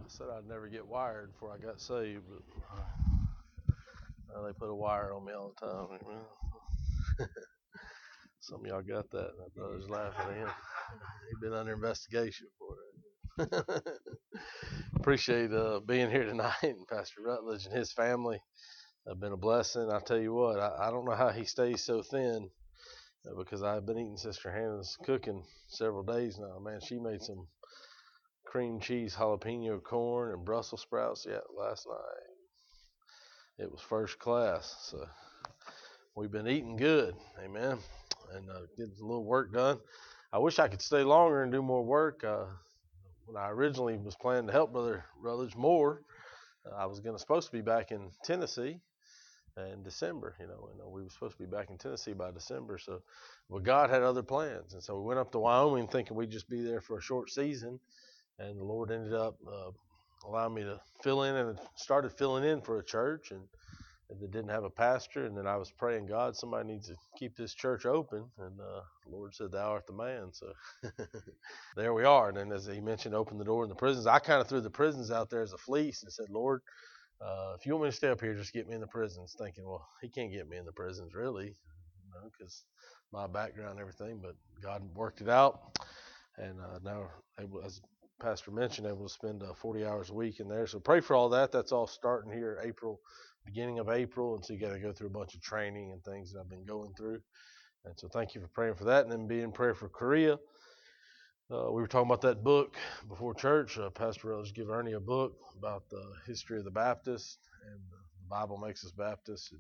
said I'd never get wired before I got saved, but they put a wire on me all the time. Some of y'all got that. My brother's laughing at him. He's been under investigation for it. Appreciate being here tonight, and Pastor Rutledge and his family have been a blessing. I tell you what, I don't know how he stays so thin because I've been eating Sister Hannah's cooking several days now. Man, she made some cream cheese jalapeno corn and Brussels sprouts last night. It was first class. So we've been eating good, amen, and getting a little work done. I wish I could stay longer and do more work. When I originally was planning to help Brother Rutledge more, I was supposed to be back in Tennessee in December. And we were supposed to be back in Tennessee by December. But God had other plans, and so we went up to Wyoming thinking we'd just be there for a short season. And the Lord ended up allowing me to fill in, and started filling in for a church and that didn't have a pastor. And then I was praying, God, somebody needs to keep this church open. And the Lord said, thou art the man. So there we are. And then, as he mentioned, open the door in the prisons. I kind of threw the prisons out there as a fleece and said, Lord, if you want me to stay up here, just get me in the prisons. Thinking, well, he can't get me in the prisons, really, because my background and everything. But God worked it out. And now, as Pastor mentioned, able to spend 40 hours a week in there. So pray for all that. That's all starting here beginning of April. And so you got to go through a bunch of training and things that I've been going through. And so thank you for praying for that. And then be in prayer for Korea. We were talking about that book before church. Pastor Rutledge gave Ernie a book about the history of the Baptists, and the Bible makes us Baptists.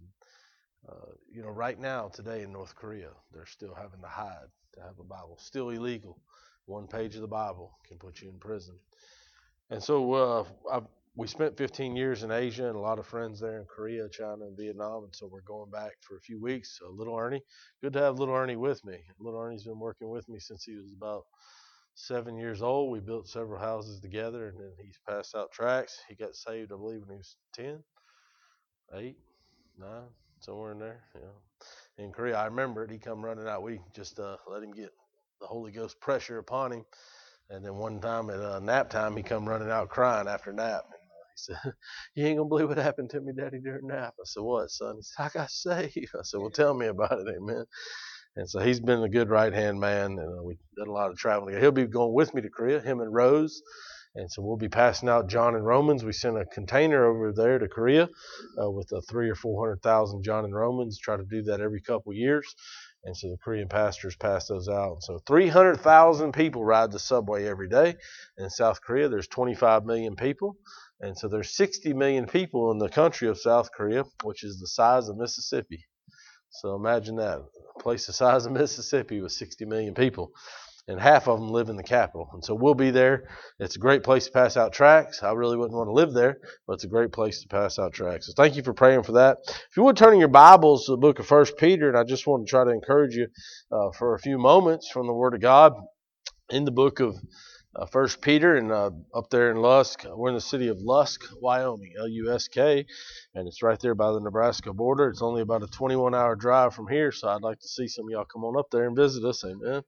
And right now, today in North Korea, they're still having to hide to have a Bible. Still illegal. One page of the Bible can put you in prison. And so we spent 15 years in Asia, and a lot of friends there in Korea, China, and Vietnam. And so we're going back for a few weeks. Little Ernie, good to have little Ernie with me. Little Ernie's been working with me since he was about 7 years old. We built several houses together, and then he's passed out tracts. He got saved, I believe, when he was 10, 8, 9, somewhere in there. In Korea, I remember it. He come running out. We just let him get the Holy Ghost pressure upon him. And then one time at nap time, he come running out crying after nap. And he said, you ain't going to believe what happened to me, Daddy, during nap. I said, what, son? He said, I got saved. I said, well, tell me about it, amen. And so he's been a good right-hand man, and we've done a lot of traveling. He'll be going with me to Korea, him and Rose. And so we'll be passing out John and Romans. We sent a container over there to Korea with 300,000 or 400,000 John and Romans. Try to do that every couple of years. And so the Korean pastors pass those out. And so 300,000 people ride the subway every day. In South Korea, there's 25 million people. And so there's 60 million people in the country of South Korea, which is the size of Mississippi. So imagine that, a place the size of Mississippi with 60 million people. And half of them live in the capital. And so we'll be there. It's a great place to pass out tracts. I really wouldn't want to live there, but it's a great place to pass out tracts. So thank you for praying for that. If you would turn in your Bibles to the book of 1 Peter, and I just want to try to encourage you for a few moments from the Word of God in the book of 1 Peter, and up there in Lusk. We're in the city of Lusk, Wyoming, L-U-S-K, and it's right there by the Nebraska border. It's only about a 21-hour drive from here, so I'd like to see some of y'all come on up there and visit us, amen.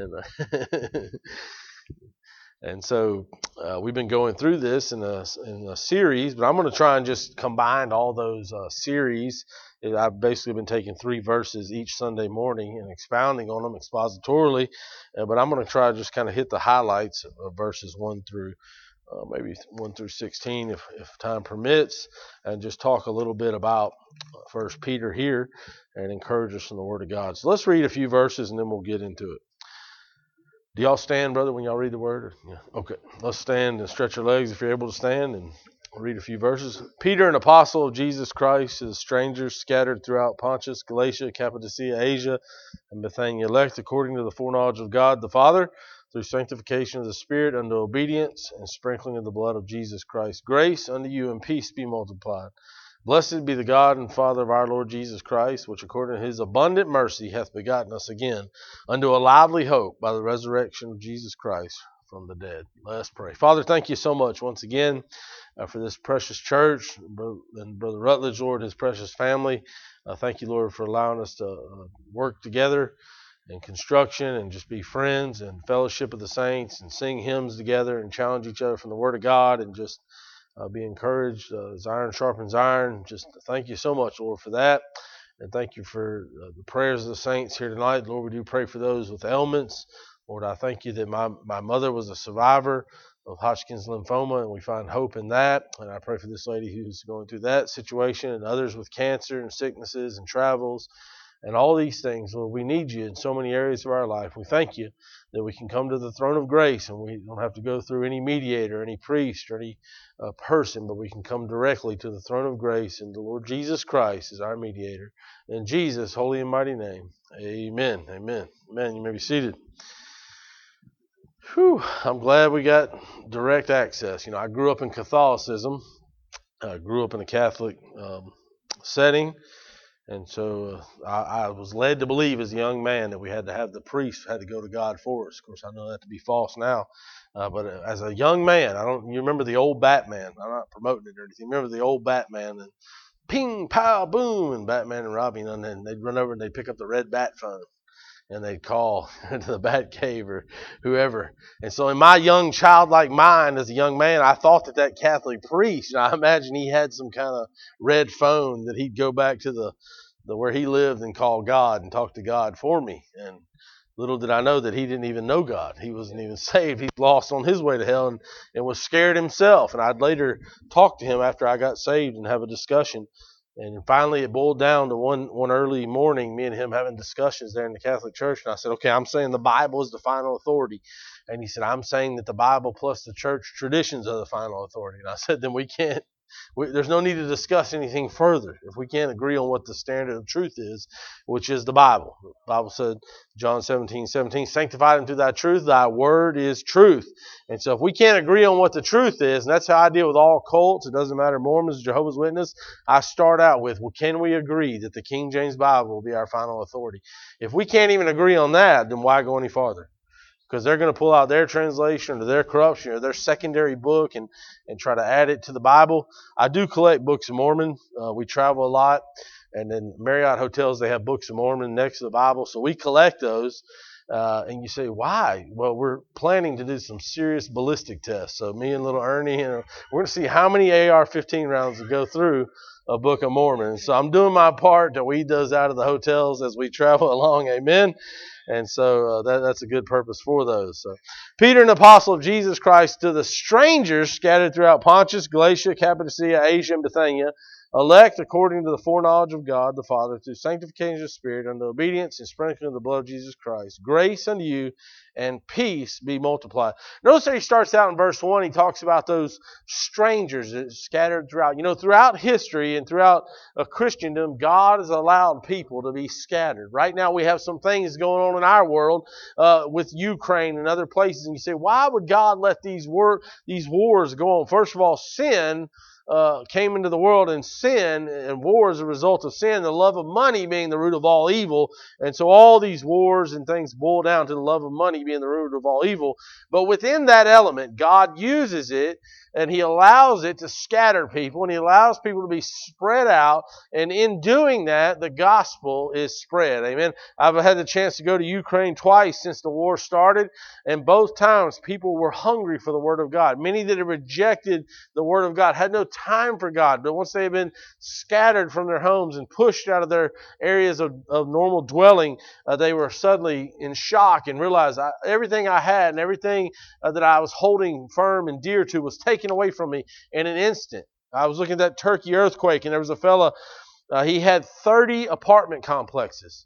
And so we've been going through this in a series, but I'm going to try and just combine all those series. I've basically been taking 3 verses each Sunday morning and expounding on them expositorily, but I'm going to try to just kind of hit the highlights of verses 1 through maybe 1 through 16 if time permits, and just talk a little bit about 1 Peter here and encourage us in the Word of God. So let's read a few verses and then we'll get into it. Do y'all stand, brother, when y'all read the Word? Yeah. Okay. Let's stand and stretch your legs if you're able to stand, and I'll read a few verses. Peter, an apostle of Jesus Christ, to the strangers scattered throughout Pontus, Galatia, Cappadocia, Asia, and Bithynia, elect according to the foreknowledge of God the Father, through sanctification of the Spirit, unto obedience and sprinkling of the blood of Jesus Christ. Grace unto you and peace be multiplied. Blessed be the God and Father of our Lord Jesus Christ, which according to his abundant mercy hath begotten us again unto a lively hope by the resurrection of Jesus Christ from the dead. Let us pray. Father, thank you so much once again for this precious church, and Brother Rutledge, Lord, his precious family. Thank you, Lord, for allowing us to work together and construction and just be friends and fellowship of the saints and sing hymns together and challenge each other from the Word of God and just be encouraged as iron sharpens iron. Just thank you so much, Lord, for that. And thank you for the prayers of the saints here tonight. Lord, we do pray for those with ailments. Lord, I thank you that my mother was a survivor of Hodgkin's lymphoma, and we find hope in that. And I pray for this lady who's going through that situation and others with cancer and sicknesses and travels and all these things. Lord, we need you in so many areas of our life. We thank you that we can come to the throne of grace and we don't have to go through any mediator, any priest, or any person, but we can come directly to the throne of grace, and the Lord Jesus Christ is our mediator. In Jesus' holy and mighty name, amen. Amen. Amen. You may be seated. Whew, I'm glad we got direct access. You know, I grew up in Catholicism. I grew up in a Catholic setting. And so I was led to believe as a young man that we had to have the priest had to go to God for us. Of course, I know that to be false now. But as a young man, you remember the old Batman. I'm not promoting it or anything. Remember the old Batman and ping, pow, boom, and Batman and Robin, and then they'd run over and they'd pick up the red bat phone and they'd call to the Bat Cave or whoever. And so in my young childlike mind as a young man, I thought that Catholic priest, I imagine he had some kind of red phone that he'd go back to the where he lived and call God and talk to God for me. And little did I know that he didn't even know God. He wasn't even saved. He's lost on his way to hell and was scared himself. And I'd later talk to him after I got saved and have a discussion. And finally, it boiled down to one early morning, me and him having discussions there in the Catholic Church. And I said, okay, I'm saying the Bible is the final authority. And he said, I'm saying that the Bible plus the church traditions are the final authority. And I said, then there's no need to discuss anything further if we can't agree on what the standard of truth is, which is the Bible. The Bible said, John 17:17, sanctify them through thy truth, thy word is truth. And so if we can't agree on what the truth is, and that's how I deal with all cults, it doesn't matter, Mormons, Jehovah's Witness, I start out with, well, can we agree that the King James Bible will be our final authority? If we can't even agree on that, then why go any farther? Because they're going to pull out their translation or their corruption or their secondary book and try to add it to the Bible. I do collect Books of Mormon. We travel a lot. And in Marriott hotels, they have Books of Mormon next to the Bible. So we collect those. And you say, why? Well, we're planning to do some serious ballistic tests. So me and little Ernie, we're going to see how many AR-15 rounds will go through a Book of Mormon. So I'm doing my part to weed those out of the hotels as we travel along. Amen. And so that's a good purpose for those. So, Peter, an apostle of Jesus Christ, to the strangers scattered throughout Pontus, Galatia, Cappadocia, Asia, and Bithynia, elect according to the foreknowledge of God the Father, through sanctification of the Spirit, unto obedience and sprinkling of the blood of Jesus Christ. Grace unto you and peace be multiplied. Notice that he starts out in verse 1, he talks about those strangers that scattered throughout. You know, throughout history and throughout Christendom, God has allowed people to be scattered. Right now we have some things going on in our world with Ukraine and other places. And you say, why would God let these wars go on? First of all, sin came into the world, and sin and war as a result of sin, the love of money being the root of all evil. And so all these wars and things boil down to the love of money being the root of all evil. But within that element, God uses it and He allows it to scatter people, and He allows people to be spread out. And in doing that, the gospel is spread. Amen. I've had the chance to go to Ukraine twice since the war started, and both times people were hungry for the Word of God. Many that had rejected the Word of God had no time for God, but once they had been scattered from their homes and pushed out of their areas of normal dwelling, they were suddenly in shock and realized everything I had and everything that I was holding firm and dear to was taken away from me in an instant. I was looking at that Turkey earthquake, and there was a fella, he had 30 apartment complexes.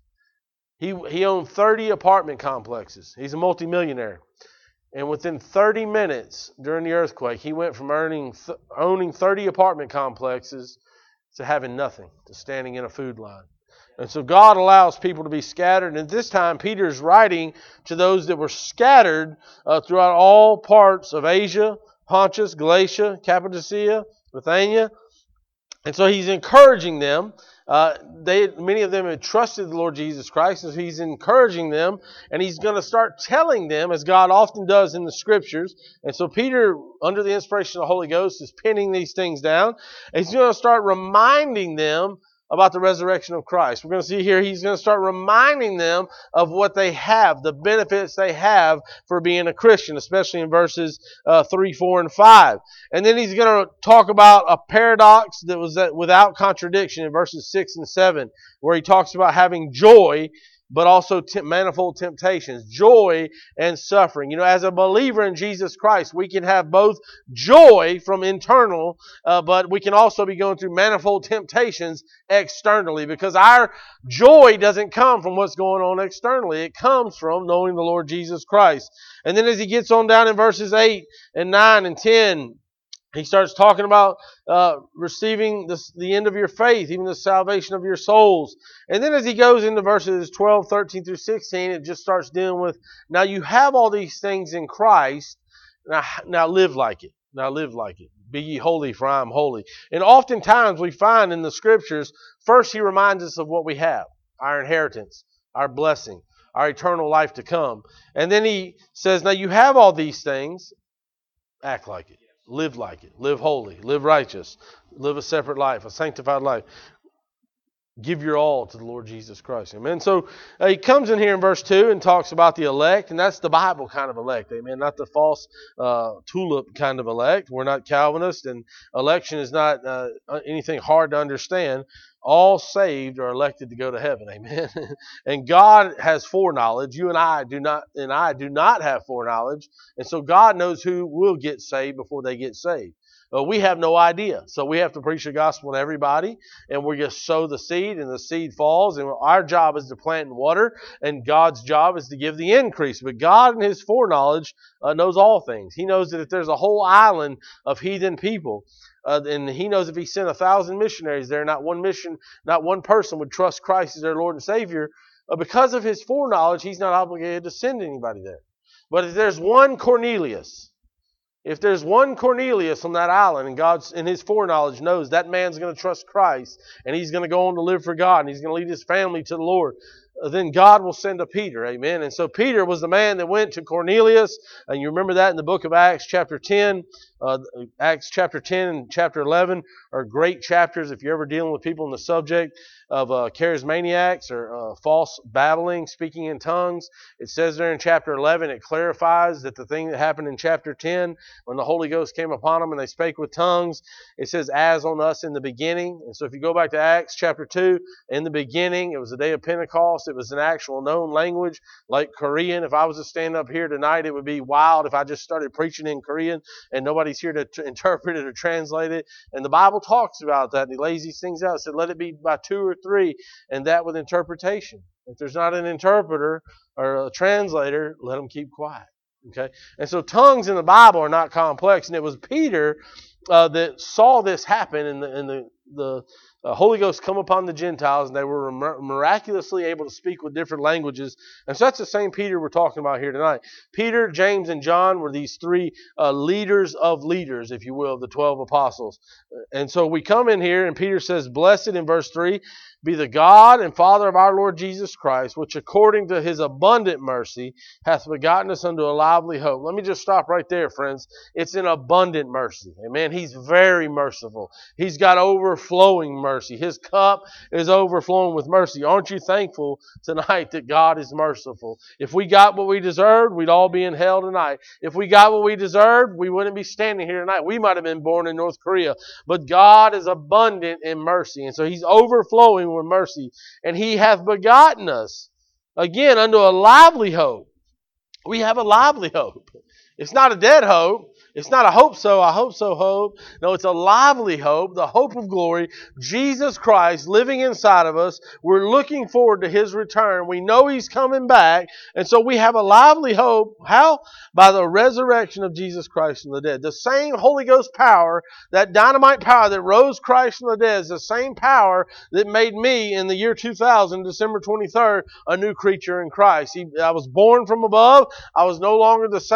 He owned 30 apartment complexes. He's a multimillionaire. And within 30 minutes during the earthquake, he went from owning 30 apartment complexes to having nothing, to standing in a food line. And so God allows people to be scattered. And this time, Peter is writing to those that were scattered throughout all parts of Asia, Pontus, Galatia, Cappadocia, Bithynia. And so he's encouraging them. Many of them had trusted the Lord Jesus Christ, and so he's encouraging them, and he's going to start telling them, as God often does in the Scriptures. And so Peter, under the inspiration of the Holy Ghost, is pinning these things down. And he's going to start reminding them about the resurrection of Christ. We're going to see here he's going to start reminding them of what they have, the benefits they have for being a Christian, especially in verses 3, 4, and 5. And then he's going to talk about a paradox that was without contradiction in verses 6 and 7, where he talks about having joy but also manifold temptations, joy and suffering. You know, as a believer in Jesus Christ, we can have both joy from internal, but we can also be going through manifold temptations externally, because our joy doesn't come from what's going on externally. It comes from knowing the Lord Jesus Christ. And then as he gets on down in verses 8 and 9 and 10, he starts talking about receiving the end of your faith, even the salvation of your souls. And then as he goes into verses 12, 13 through 16, it just starts dealing with, now you have all these things in Christ, now live like it. Now live like it. Be ye holy, for I am holy. And oftentimes we find in the scriptures, first he reminds us of what we have, our inheritance, our blessing, our eternal life to come. And then he says, now you have all these things, act like it. Live like it. Live holy. Live righteous. Live a separate life, a sanctified life. Give your all to the Lord Jesus Christ. Amen. So he comes in here in verse 2 and talks about the elect, and that's the Bible kind of elect. Amen. Not the false tulip kind of elect. We're not Calvinists, and election is not anything hard to understand. All saved are elected to go to heaven. Amen. And God has foreknowledge. You and I do not have foreknowledge. And so God knows who will get saved before they get saved. We have no idea. So we have to preach the gospel to everybody, and we just sow the seed, and the seed falls, and our job is to plant and water, and God's job is to give the increase. But God in his foreknowledge knows all things. He knows that if there's a whole island of heathen people, and he knows if he sent 1,000 missionaries there, not one person would trust Christ as their Lord and Savior. Because of his foreknowledge, he's not obligated to send anybody there. But if there's one Cornelius on that island, and God in his foreknowledge knows that man's going to trust Christ, and he's going to go on to live for God, and he's going to lead his family to the Lord, then God will send a Peter. Amen. And so Peter was the man that went to Cornelius, and you remember that in the book of Acts chapter 10. Acts chapter 10 and chapter 11 are great chapters if you're ever dealing with people in the subject of charismaniacs or false babbling, speaking in tongues. It says there in chapter 11, it clarifies that the thing that happened in chapter 10, when the Holy Ghost came upon them and they spake with tongues, it says, as on us in the beginning. And so if you go back to Acts chapter 2, in the beginning, it was the day of Pentecost. It was an actual known language like Korean. If I was to stand up here tonight, it would be wild if I just started preaching in Korean and nobody's here to interpret it or translate it. And the Bible talks about that, and he lays these things out. It said, let it be by 2 or 3, and that with interpretation. If there's not an interpreter or a translator, let them keep quiet. Okay? And so tongues in the Bible are not complex, and it was Peter that saw this happen in the Holy Ghost come upon the Gentiles, and they were miraculously able to speak with different languages. And so that's the same Peter we're talking about here tonight. Peter, James, and John were these 3 leaders of leaders, if you will, of the 12 apostles. And so we come in here, and Peter says, blessed in verse 3, be the God and Father of our Lord Jesus Christ, which according to his abundant mercy hath begotten us unto a lively hope. Let me just stop right there, friends. It's an abundant mercy. Amen. He's very merciful. He's got overflowing mercy. His cup is overflowing with mercy. Aren't you thankful tonight that God is merciful? If we got what we deserved, we'd all be in hell tonight. If we got what we deserved, we wouldn't be standing here tonight. We might have been born in North Korea. But God is abundant in mercy. And so he's overflowing with mercy. And he hath begotten us, again, unto a lively hope. We have a lively hope. It's not a dead hope. It's not a hope so, I hope so hope. No, it's a lively hope, the hope of glory. Jesus Christ living inside of us. We're looking forward to his return. We know he's coming back. And so we have a lively hope. How? By the resurrection of Jesus Christ from the dead. The same Holy Ghost power, that dynamite power that rose Christ from the dead, is the same power that made me in the year 2000, December 23rd, a new creature in Christ. I was born from above. I was no longer the same. I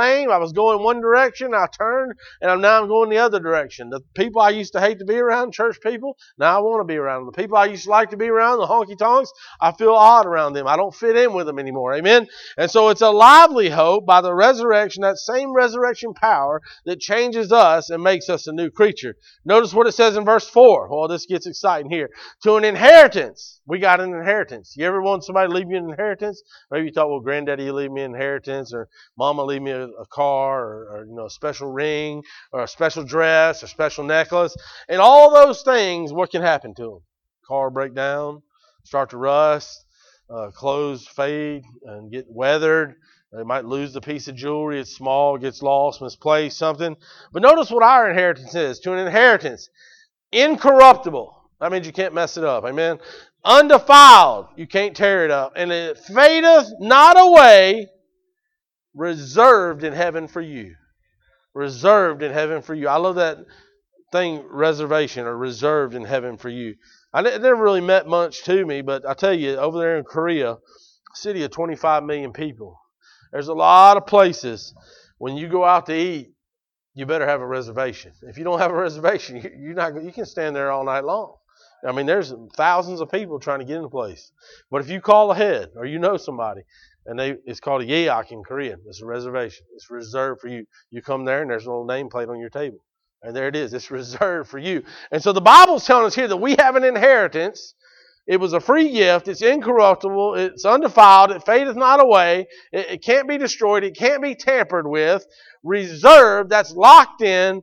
was going one direction, I turned, and I'm going the other direction. The people I used to hate to be around, church people, now I want to be around them. The people I used to like to be around, the honky-tonks, I feel odd around them. I don't fit in with them anymore. Amen? And so it's a lively hope by the resurrection, that same resurrection power that changes us and makes us a new creature. Notice what it says in verse 4. Well, this gets exciting here. To an inheritance. We got an inheritance. You ever want somebody to leave you an inheritance? Maybe you thought, well, granddaddy, you leave me an inheritance, or mama leave me a car, or a special ring, or a special dress, or special necklace. And all those things, what can happen to them? Car break down, start to rust, clothes fade and get weathered. They might lose the piece of jewelry. It's small, gets lost, misplaced, something. But notice what our inheritance is. To an inheritance, incorruptible. That means you can't mess it up. Amen. Undefiled. You can't tear it up. And it fadeth not away. Reserved in heaven for you. Reserved in heaven for you. I love that thing, reservation, or reserved in heaven for you. It never really meant much to me, but I tell you, over there in Korea, a city of 25 million people, there's a lot of places when you go out to eat, you better have a reservation. If you don't have a reservation, you can stand there all night long. I mean, there's thousands of people trying to get in a place. But if you call ahead, or you know somebody, and it's called a yeak in Korean, it's a reservation. It's reserved for you. You come there, and there's a little nameplate on your table. And there it is. It's reserved for you. And so the Bible's telling us here that we have an inheritance. It was a free gift. It's incorruptible. It's undefiled. It fadeth not away. It can't be destroyed. It can't be tampered with. Reserved. That's locked in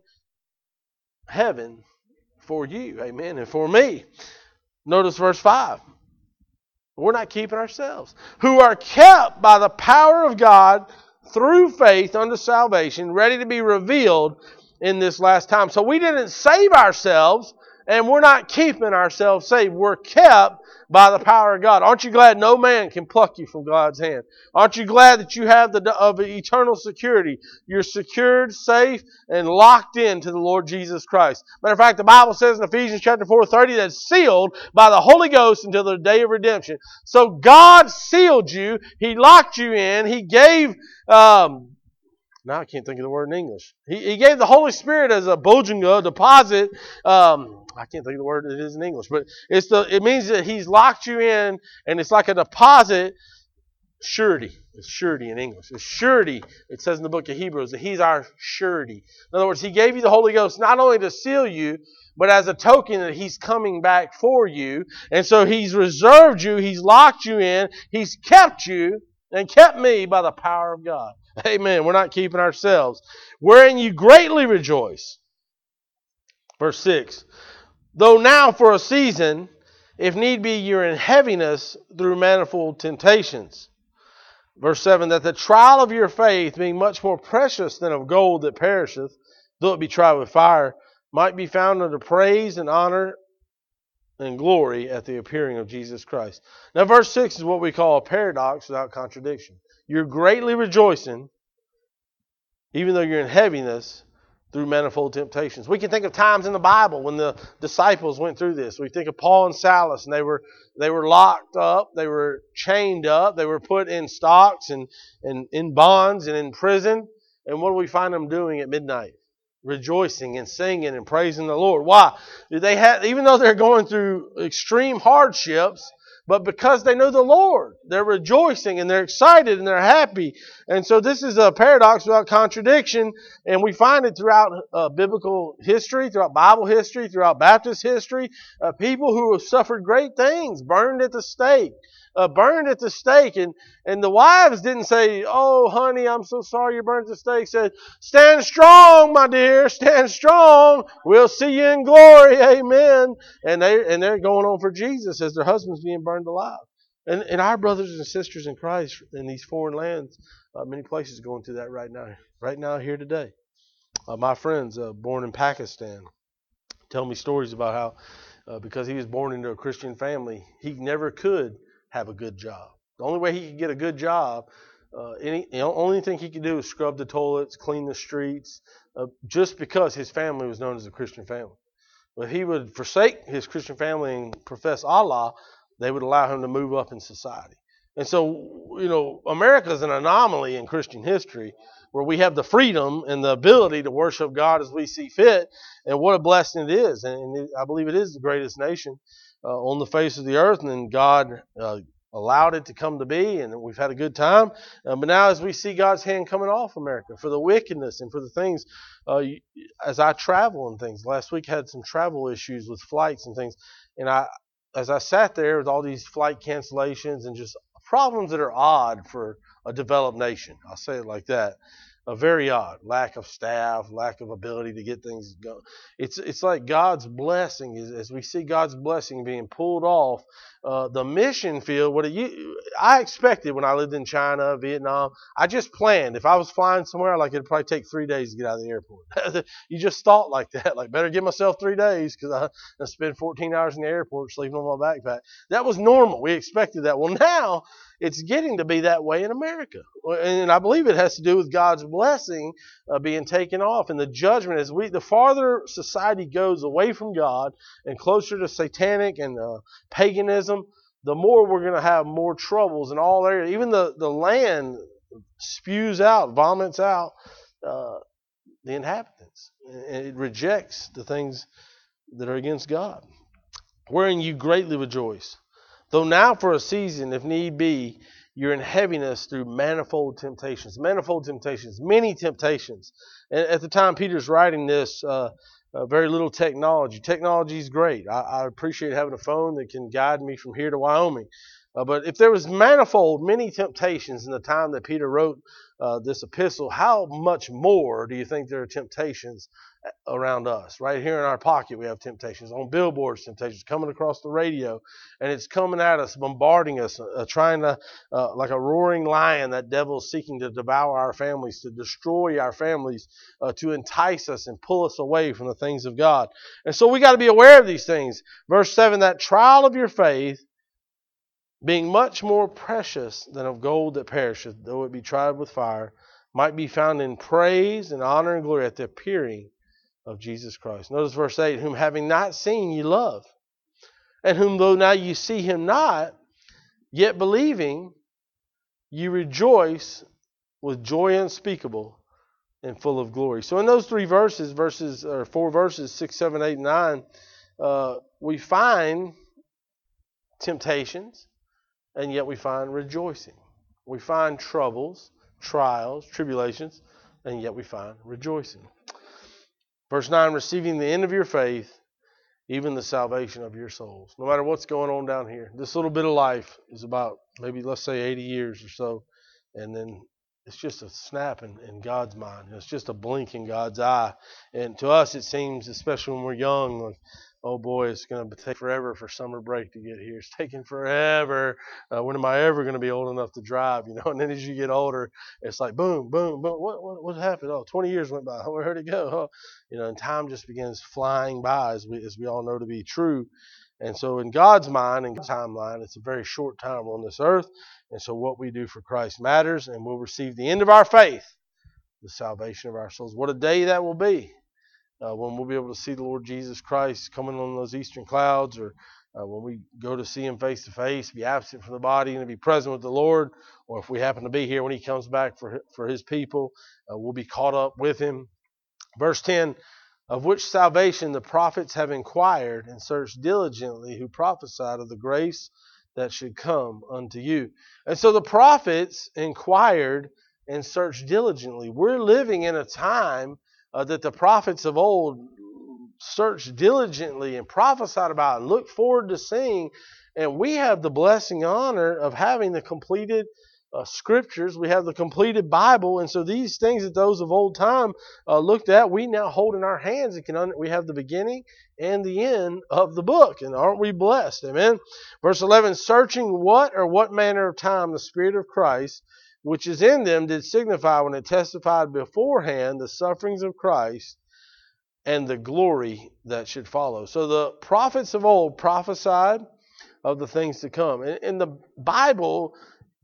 heaven for you. Amen. And for me. Notice verse 5. We're not keeping ourselves. Who are kept by the power of God through faith unto salvation, ready to be revealed in this last time. So we didn't save ourselves, and we're not keeping ourselves saved. We're kept by the power of God. Aren't you glad no man can pluck you from God's hand? Aren't you glad that you have of eternal security? You're secured, safe, and locked into the Lord Jesus Christ. Matter of fact, the Bible says in Ephesians chapter 4:30 that it's sealed by the Holy Ghost until the day of redemption. So God sealed you. He locked you in. He gave... now I can't think of the word in English. He gave the Holy Spirit as a bojunga, deposit. I can't think of the word it is in English, but it means that He's locked you in, and it's like a deposit. Surety. It's surety in English. It's surety. It says in the book of Hebrews that He's our surety. In other words, He gave you the Holy Ghost not only to seal you, but as a token that He's coming back for you. And so He's reserved you. He's locked you in. He's kept you and kept me by the power of God. Amen. We're not keeping ourselves. Wherein you greatly rejoice. Verse 6. Though now for a season, if need be, you're in heaviness through manifold temptations. Verse 7. That the trial of your faith, being much more precious than of gold that perisheth, though it be tried with fire, might be found unto praise and honor and glory at the appearing of Jesus Christ. Now verse 6 is what we call a paradox without contradiction. You're greatly rejoicing, even though you're in heaviness, through manifold temptations. We can think of times in the Bible when the disciples went through this. We think of Paul and Silas, and they were locked up, they were chained up, they were put in stocks and in bonds and in prison. And what do we find them doing at midnight? Rejoicing and singing and praising the Lord. Why? Even though they're going through extreme hardships, but because they know the Lord, they're rejoicing and they're excited and they're happy. And so this is a paradox without contradiction, and we find it throughout biblical history, throughout Bible history, throughout Baptist history. People who have suffered great things, burned at the stake, and the wives didn't say, "Oh, honey, I'm so sorry you burned at the stake." Said, "Stand strong, my dear, stand strong. We'll see you in glory, amen." And they're going on for Jesus as their husbands being burned alive. And our brothers and sisters in Christ in these foreign lands, many places going through that right now here today. My friends born in Pakistan tell me stories about how because he was born into a Christian family, he never could have a good job. The only way he could get a good job, only thing he could do is scrub the toilets, clean the streets, just because his family was known as a Christian family. But he would forsake his Christian family and profess Allah, they would allow him to move up in society. And so, America is an anomaly in Christian history where we have the freedom and the ability to worship God as we see fit. And what a blessing it is. And I believe it is the greatest nation on the face of the earth. And God allowed it to come to be, and we've had a good time. But now as we see God's hand coming off America for the wickedness and for the things, as I travel and things, last week I had some travel issues with flights and things, and as I sat there with all these flight cancellations and just problems that are odd for a developed nation, I'll say it like that, very odd. Lack of staff, lack of ability to get things going. It's like God's blessing, as we see God's blessing being pulled off. The mission field, I expected when I lived in China, Vietnam, I just planned. If I was flying somewhere, like it'd probably take 3 days to get out of the airport. You just thought like that, like better give myself 3 days because I spend 14 hours in the airport sleeping on my backpack. That was normal. We expected that. Well, now it's getting to be that way in America. And I believe it has to do with God's blessing being taken off and the judgment. The farther society goes away from God and closer to satanic and paganism, the more we're going to have more troubles in all areas. Even the land vomits out the inhabitants. It rejects the things that are against God. Wherein you greatly rejoice. Though now for a season, if need be, you're in heaviness through manifold temptations. Manifold temptations, many temptations. And at the time Peter's writing this, very little technology. Technology is great. I appreciate having a phone that can guide me from here to Wyoming. But if there was many temptations in the time that Peter wrote this epistle, how much more do you think there are temptations around us? Right here in our pocket we have temptations. On billboards, temptations coming across the radio, and it's coming at us, bombarding us, trying to, like a roaring lion, that devil is seeking to devour our families, to destroy our families, to entice us and pull us away from the things of God. And so we got to be aware of these things. Verse 7, that trial of your faith, being much more precious than of gold that perisheth, though it be tried with fire, might be found in praise and honor and glory at the appearing of Jesus Christ. Notice verse 8, whom having not seen ye love, and whom though now you see him not, yet believing, you rejoice with joy unspeakable and full of glory. So in those 4 verses, 6, 7, 8, and 9, we find temptations, and yet we find rejoicing. We find troubles, trials, tribulations, and yet we find rejoicing. Verse 9, receiving the end of your faith, even the salvation of your souls. No matter what's going on down here, this little bit of life is about maybe, let's say, 80 years or so, and then it's just a snap in God's mind. It's just a blink in God's eye. And to us, it seems, especially when we're young, like, oh boy, it's going to take forever for summer break to get here. It's taking forever. When am I ever going to be old enough to drive? And then as you get older, it's like boom, boom, boom. What happened? Oh, 20 years went by. Where'd it go? And time just begins flying by, as we all know to be true. And so in God's mind and God's timeline, it's a very short time on this earth. And so what we do for Christ matters, and we'll receive the end of our faith, the salvation of our souls. What a day that will be. When we'll be able to see the Lord Jesus Christ coming on those eastern clouds, or when we go to see him face to face, be absent from the body and to be present with the Lord, or if we happen to be here when he comes back for his people, we'll be caught up with him. Verse 10, of which salvation the prophets have inquired and searched diligently, who prophesied of the grace that should come unto you. And so the prophets inquired and searched diligently. We're living in a time that the prophets of old searched diligently and prophesied about and looked forward to seeing. And we have the blessing and honor of having the completed scriptures. We have the completed Bible. And so these things that those of old time looked at, we now hold in our hands. We have the beginning and the end of the book. And aren't we blessed? Amen. Verse 11, searching what manner of time the Spirit of Christ, which is in them, did signify when it testified beforehand the sufferings of Christ and the glory that should follow. So the prophets of old prophesied of the things to come. And the Bible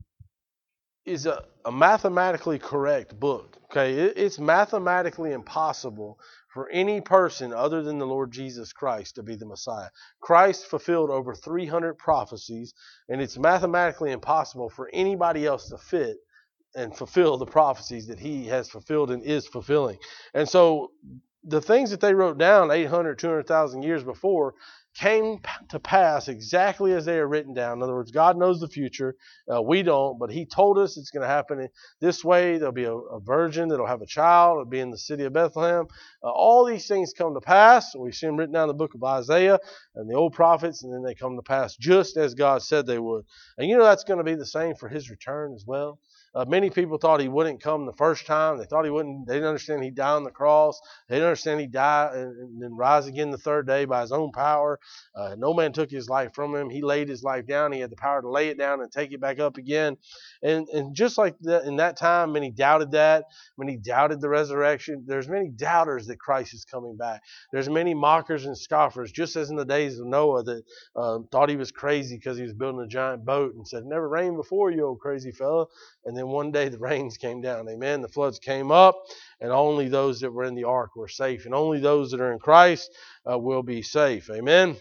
is a mathematically correct book. Okay, it's mathematically impossible for any person other than the Lord Jesus Christ to be the Messiah. Christ fulfilled over 300 prophecies, and it's mathematically impossible for anybody else to fit and fulfill the prophecies that he has fulfilled and is fulfilling. And so the things that they wrote down 800, 200,000 years before came to pass exactly as they are written down. In other words, God knows the future. We don't, but he told us it's going to happen this way. There'll be a virgin that'll have a child. It'll be in the city of Bethlehem. All these things come to pass. We see them written down in the book of Isaiah and the old prophets, and then they come to pass just as God said they would. And you know that's going to be the same for his return as well. Many people thought he wouldn't come the first time. They thought he wouldn't. They didn't understand he died on the cross. They didn't understand he died and then rise again the third day by his own power. No man took his life from him. He laid his life down. He had the power to lay it down and take it back up again. And just like that, in that time, many doubted that. Many doubted the resurrection. There's many doubters that Christ is coming back. There's many mockers and scoffers, just as in the days of Noah, that thought he was crazy because he was building a giant boat and said, "Never rained before, you old crazy fella." And then one day the rains came down. Amen. The floods came up, and only those that were in the ark were safe. And only those that are in Christ will be safe. Amen.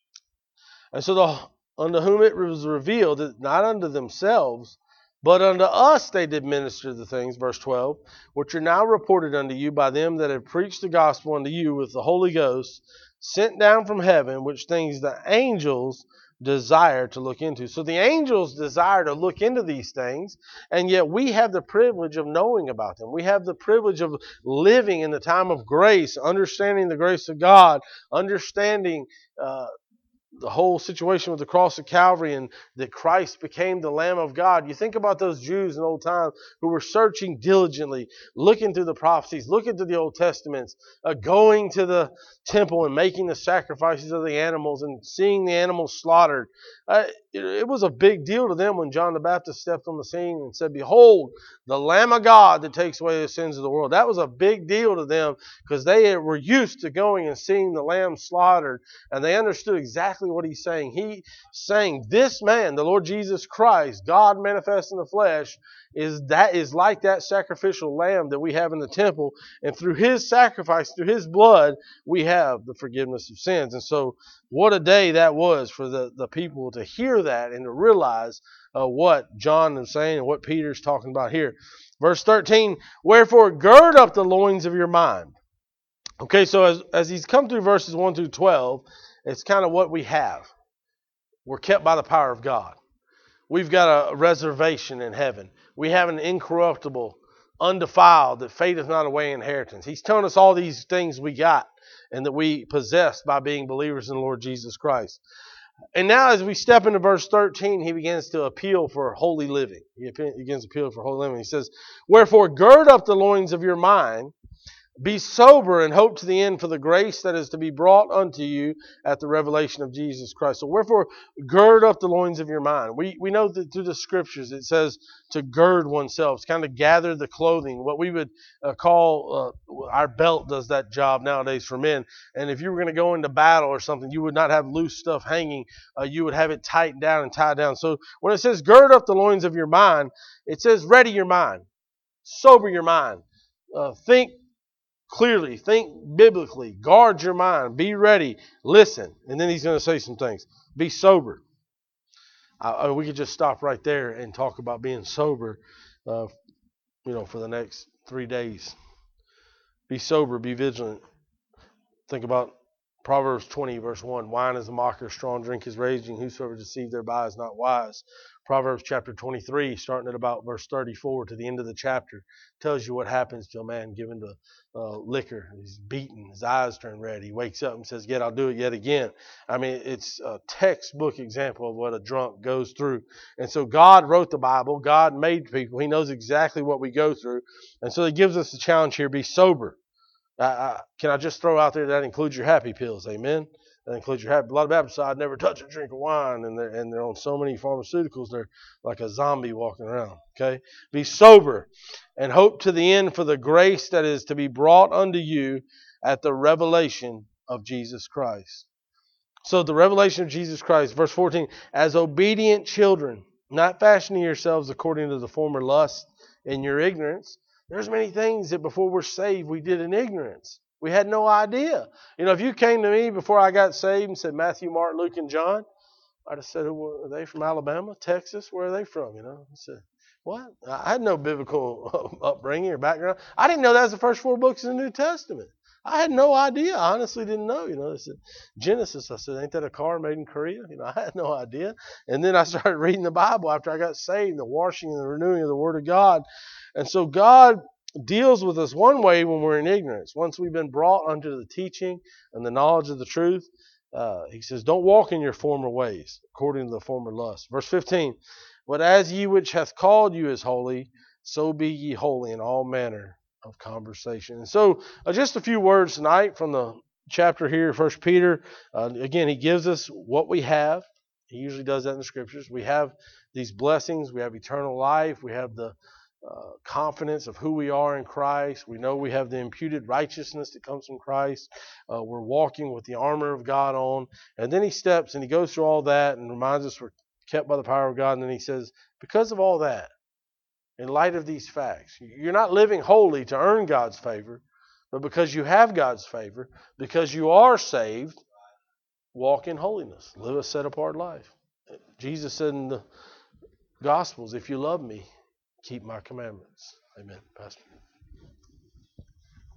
And so unto whom it was revealed, that not unto themselves, but unto us they did minister the things, verse 12, which are now reported unto you by them that have preached the gospel unto you with the Holy Ghost, sent down from heaven, which things the angels desire to look into. So the angels desire to look into these things, and yet we have the privilege of knowing about them. We have the privilege of living in the time of grace, understanding the grace of God, understanding the whole situation with the cross of Calvary and that Christ became the Lamb of God. You think about those Jews in old time who were searching diligently, looking through the prophecies, looking through the Old Testaments, going to the temple and making the sacrifices of the animals and seeing the animals slaughtered. It was a big deal to them when John the Baptist stepped on the scene and said, "Behold, the Lamb of God that takes away the sins of the world." That was a big deal to them because they were used to going and seeing the lamb slaughtered, and they understood exactly what he's saying. He's saying this man, the Lord Jesus Christ, God manifest in the flesh, is like that sacrificial lamb that we have in the temple, and through his sacrifice, through his blood, we have the forgiveness of sins. And so what a day that was for the people to hear that and to realize what John is saying and what Peter's talking about here. Verse 13, wherefore gird up the loins of your mind. Okay, so as he's come through verses 1 through 12, it's kind of what we have. We're kept by the power of God. We've got a reservation in heaven. We have an incorruptible, undefiled, that fadeth not away inheritance. He's telling us all these things we got and that we possess by being believers in the Lord Jesus Christ. And now as we step into verse 13, he begins to appeal for holy living. He begins to appeal for holy living. He says, wherefore gird up the loins of your mind, be sober and hope to the end for the grace that is to be brought unto you at the revelation of Jesus Christ. So wherefore, gird up the loins of your mind. We know that through the scriptures it says to gird oneself, kind of gather the clothing. What we would call, our belt does that job nowadays for men. And if you were going to go into battle or something, you would not have loose stuff hanging. You would have it tightened down and tied down. So when it says gird up the loins of your mind, it says ready your mind, sober your mind, think clearly, think biblically, guard your mind, be ready, listen. And then he's going to say some things. Be sober. We could just stop right there and talk about being sober, for the next 3 days. Be sober, be vigilant. Think about Proverbs 20, verse 1. Wine is a mocker, strong drink is raging. Whosoever deceived thereby is not wise. Proverbs chapter 23, starting at about verse 34 to the end of the chapter, tells you what happens to a man given to liquor. He's beaten. His eyes turn red. He wakes up and says, "Yet I'll do it yet again." I mean, it's a textbook example of what a drunk goes through. And so God wrote the Bible. God made people. He knows exactly what we go through. And so he gives us a challenge here, be sober. Can I just throw out there that includes your happy pills? Amen. That includes your happy. A lot of Baptists say, "I'd never touch a drink of wine," and they're on so many pharmaceuticals, they're like a zombie walking around. Okay, be sober and hope to the end for the grace that is to be brought unto you at the revelation of Jesus Christ. So the revelation of Jesus Christ, verse 14, as obedient children, not fashioning yourselves according to the former lust in your ignorance. There's many things that before we're saved we did in ignorance. We had no idea. If you came to me before I got saved and said Matthew, Mark, Luke, and John, I'd have said, "Are they from Alabama, Texas? Where are they from?" I said, What? I had no biblical upbringing or background. I didn't know that was the first 4 books in the New Testament. I had no idea. I honestly didn't know. They said Genesis. I said, ain't that a car made in Korea? I had no idea. And then I started reading the Bible after I got saved, the washing and the renewing of the Word of God. And so God deals with us one way when we're in ignorance. Once we've been brought unto the teaching and the knowledge of the truth, he says, don't walk in your former ways, according to the former lust. Verse 15, but as ye which hath called you is holy, so be ye holy in all manner of conversation. And so just a few words tonight from the chapter here, 1 Peter. Again, he gives us what we have. He usually does that in the scriptures. We have these blessings. We have eternal life. We have the confidence of who we are in Christ. We know we have the imputed righteousness that comes from Christ. We're walking with the armor of God on. And then he steps and he goes through all that and reminds us we're kept by the power of God. And then he says, because of all that, in light of these facts, you're not living holy to earn God's favor, but because you have God's favor, because you are saved, walk in holiness. Live a set-apart life. Jesus said in the Gospels, if you love me, keep my commandments. Amen, Pastor.